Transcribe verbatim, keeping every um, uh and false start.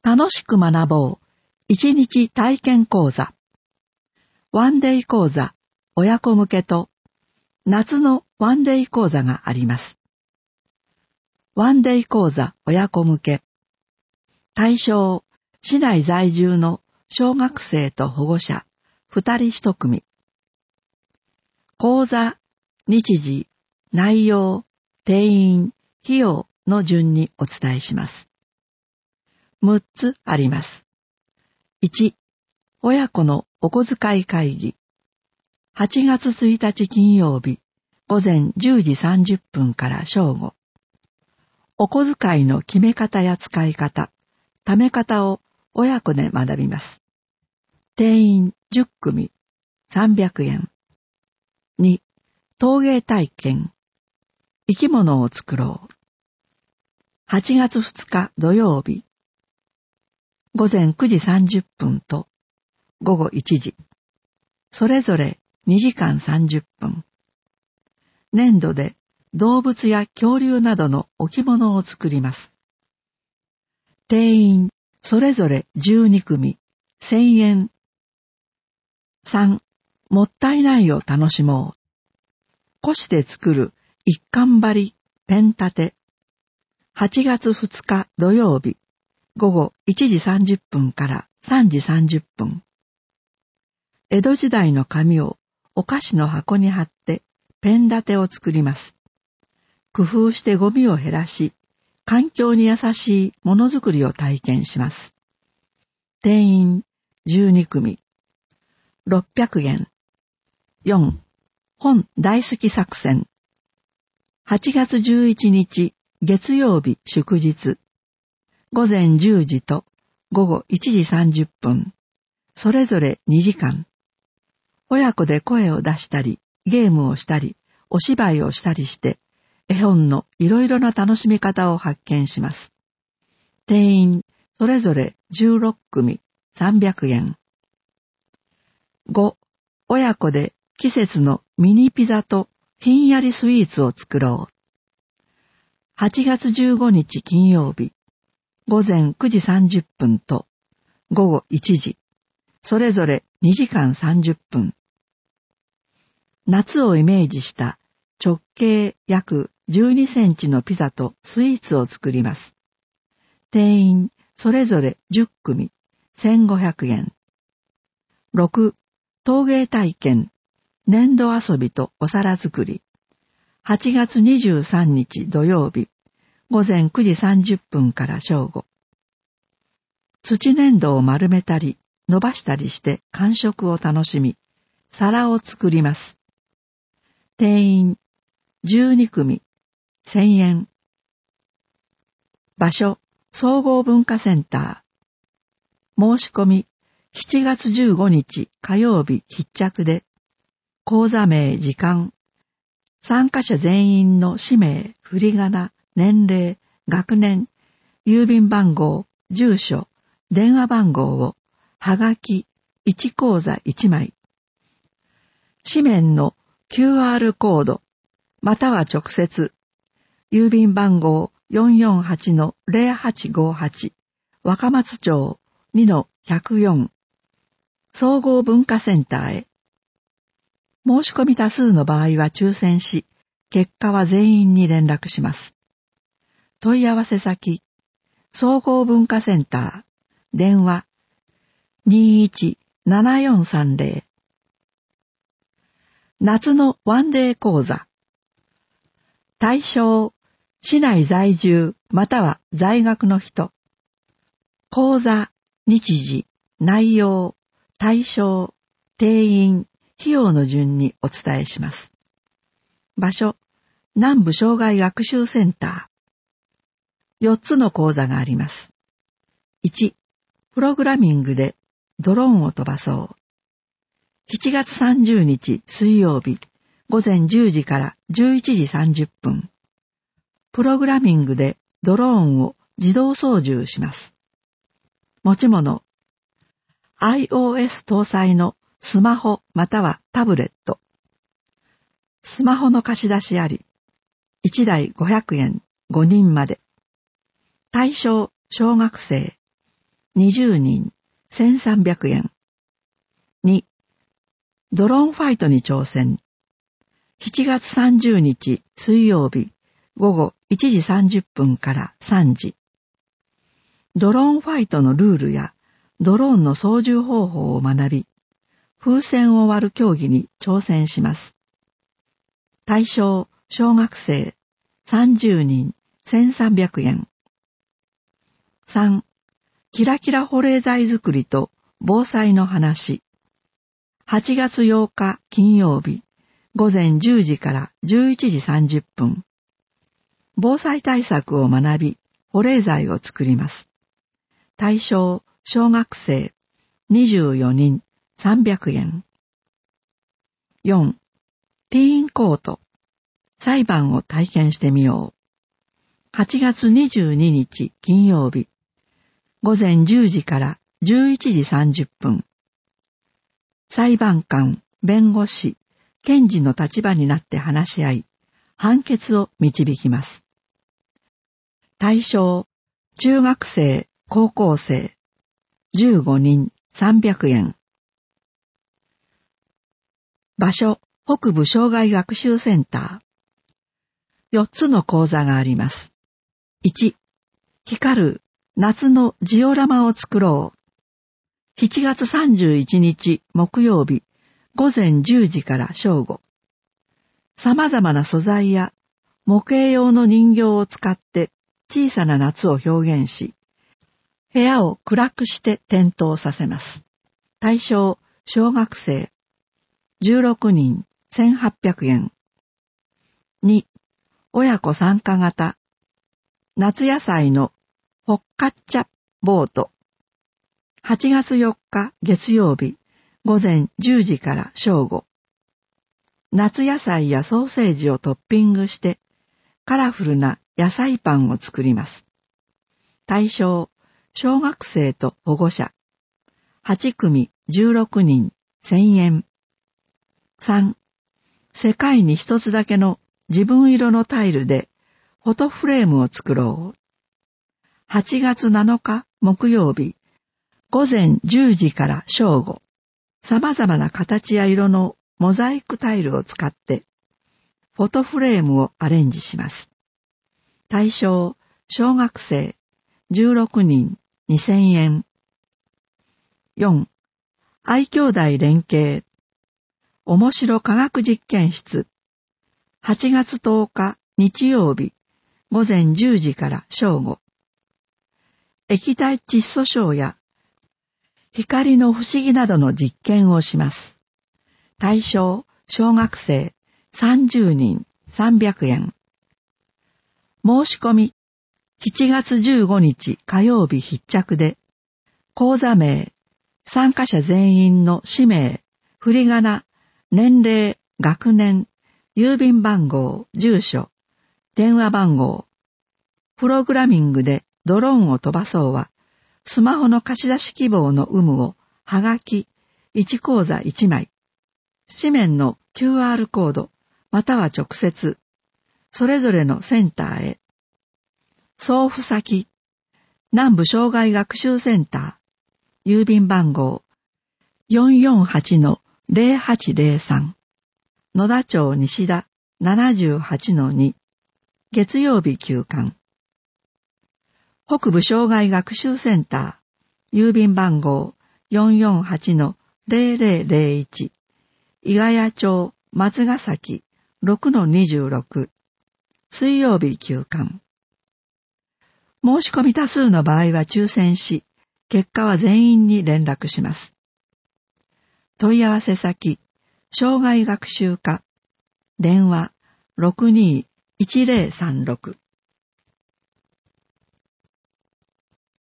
楽しく学ぼう一日体験講座。ワンデイ講座親子向けと夏のワンデイ講座があります。ワンデイ講座親子向け。対象、市内在住の小学生と保護者二人一組。講座、日時、内容、定員、費用の順にお伝えします。むっつあります。いち、親子のお小遣い会議。はちがつついたち金曜日、午前じゅうじさんじゅっぷんから正午。お小遣いの決め方や使い方、貯め方を親子で学びます。定員じゅっくみ、さんびゃくえん。に、陶芸体験。生き物を作ろう。はちがつふつか土曜日、午前くじさんじゅっぷんと午後いちじ、それぞれにじかんさんじゅっぷん。粘土で動物や恐竜などの置物を作ります。定員それぞれじゅうにくみ、せんえん。さん、もったいないを楽しもう。古紙で作る一貫張りペン立て。はちがつふつか土曜日、午後いちじさんじゅっぷんからさんじさんじゅっぷん。江戸時代の紙をお菓子の箱に貼ってペン立てを作ります。工夫してゴミを減らし、環境に優しいものづくりを体験します。定員じゅうにくみ、ろっぴゃくえん。よん、本大好き作戦。はちがつじゅういちにち月曜日祝日、午前じゅうじと午後いちじさんじゅっぷん、それぞれにじかん。親子で声を出したり、ゲームをしたり、お芝居をしたりして、絵本のいろいろな楽しみ方を発見します。定員それぞれじゅうろっくみ、さんびゃくえん。ご、親子で季節のミニピザとひんやりスイーツを作ろう。はちがつじゅうごにち金曜日、午前くじさんじゅっぷんと午後いちじ、それぞれにじかんさんじゅっぷん。夏をイメージした直径約じゅうにセンチのピザとスイーツを作ります。定員それぞれじゅっくみ、せんごひゃくえん。ろく、陶芸体験、粘土遊びとお皿作り。はちがつにじゅうさんにち土曜日、午前くじさんじゅっぷんから正午。土粘土を丸めたり、伸ばしたりして感触を楽しみ、皿を作ります。定員じゅうにくみ、せんえん。場所、総合文化センター。申し込み、しちがつじゅうごにち火曜日必着で、講座名、時間、参加者全員の氏名、振り仮名、年齢、学年、郵便番号、住所、電話番号を、はがき、いちこうざいちまい。紙面の キューアール コード、または直接、郵便番号 よんよんはちのゼロはちごはち、若松町 にのひゃくよん、総合文化センターへ。申し込み多数の場合は抽選し、結果は全員に連絡します。問い合わせ先、総合文化センター、電話、にいちななよんさんゼロ。夏のワンデー講座。対象、市内在住または在学の人。講座、日時、内容、対象、定員、費用の順にお伝えします。場所、南部障害学習センター。よっつの講座があります。いち、プログラミングでドローンを飛ばそう。しちがつさんじゅうにち水曜日、午前じゅうじからじゅういちじさんじゅっぷん。プログラミングでドローンを自動操縦します。持ち物、iOS 搭載のスマホまたはタブレット。スマホの貸し出しあり。いちだいごひゃくえん、ごにんまで。対象、小学生。 にじゅうにんせんさんびゃくえん。に、ドローンファイトに挑戦。しちがつさんじゅうにち水曜日午後いちじさんじゅっぷんからさんじ。ドローンファイトのルールやドローンの操縦方法を学び、風船を割る競技に挑戦します。対象小学生さんじゅうにんせんさんびゃくえん。さん、キラキラ保冷剤作りと防災の話。はちがつようか金曜日午前じゅうじからじゅういちじさんじゅっぷん。防災対策を学び、保冷剤を作ります。対象小学生にじゅうよにんさんびゃくえん。よん、ティーンコート。裁判を体験してみよう。はちがつにじゅうににち金曜日午前じゅうじからじゅういちじさんじゅっぷん。裁判官、弁護士、検事の立場になって話し合い、判決を導きます。対象、中学生、高校生、じゅうごにんさんびゃくえん。場所、北部障害学習センター。よっつの講座があります。いち、光る夏のジオラマを作ろう。しちがつさんじゅういちにち木曜日午前じゅうじから正午。様々な素材や模型用の人形を使って小さな夏を表現し、部屋を暗くして点灯させます。対象小学生じゅうろくにんせんはっぴゃくえん。に、親子参加型夏野菜のホッカッチャボート。はちがつよっか月曜日午前じゅうじから正午。夏野菜やソーセージをトッピングしてカラフルな野菜パンを作ります。対象小学生と保護者。はちくみじゅうろくにんせんえん。さん、世界に一つだけの自分色のタイルでフォトフレームを作ろう。はちがつなのか木曜日午前じゅうじから正午。様々な形や色のモザイクタイルを使ってフォトフレームをアレンジします。対象小学生じゅうろくにんにせんえん。よん、愛兄弟連携面白科学実験室。はちがつとおか日曜日午前じゅうじから正午。液体窒素症や光の不思議などの実験をします。対象小学生さんじゅうにんさんびゃくえん。申し込みしちがつじゅうごにち火曜日必着で、講座名、参加者全員の氏名、振り仮名、年齢、学年、郵便番号、住所、電話番号、プログラミングでドローンを飛ばそうは、スマホの貸し出し希望の有無を、はがき、いちこうざいちまい、紙面の キューアール コード、または直接、それぞれのセンターへ。送付先、南部障害学習センター、郵便番号 よんよんはちのぜろはちぜろさん、野田町西田 ななじゅうはちのに、月曜日休館。北部障害学習センター、郵便番号 よんよんはちのぜろぜろぜろいち、伊ヶ谷町松ヶ崎 ろくのにじゅうろく、水曜日休館。申し込み多数の場合は抽選し、結果は全員に連絡します。問い合わせ先、障害学習課、電話 ろくにーいちぜろさんろく。